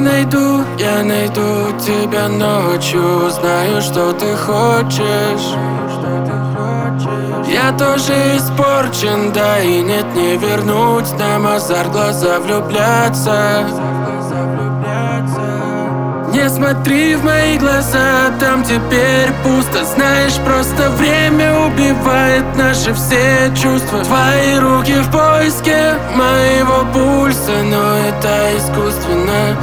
Я найду тебя ночью. Знаю, что ты хочешь. Я тоже испорчен, да и нет, не вернуть нам азарт, глаза влюбляться. Не смотри в мои глаза, там теперь пусто. Знаешь, просто время убивает наши все чувства. Твои руки в поиске моего пульса, но это искусственно,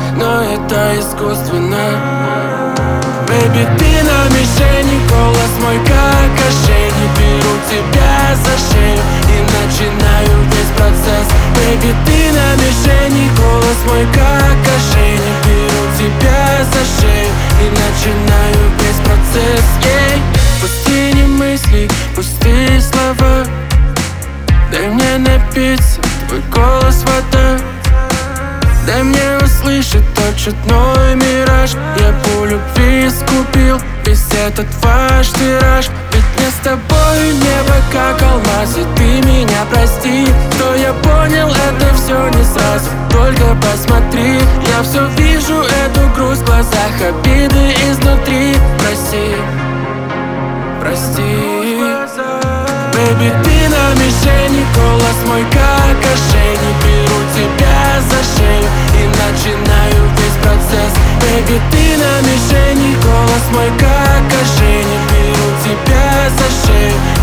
Бэйби, ты на мишени, голос мой как ошейник. Беру тебя за шею и начинаю весь процесс. Бэйби, ты на мишени, голос мой как ошейник. Беру тебя за шею и начинаю весь процесс. Пустыни мыслей, пустые слова. Дай мне напиться, твой голос вода. Дай мне услышать тот чудной мираж. Я по любви скупил весь этот ваш тираж. Ведь мне с тобой небо как алмаз. И ты меня прости, что я понял это все не сразу. Только посмотри, я все вижу, эту грусть в глазах, обиды изнутри. Прости, Бэйби, ты на мишени, голос мой как ошейник. Беру тебя за шею и начинаю весь процесс. Бэйби, ты на мишени, голос мой как ошейник. Беру тебя за шею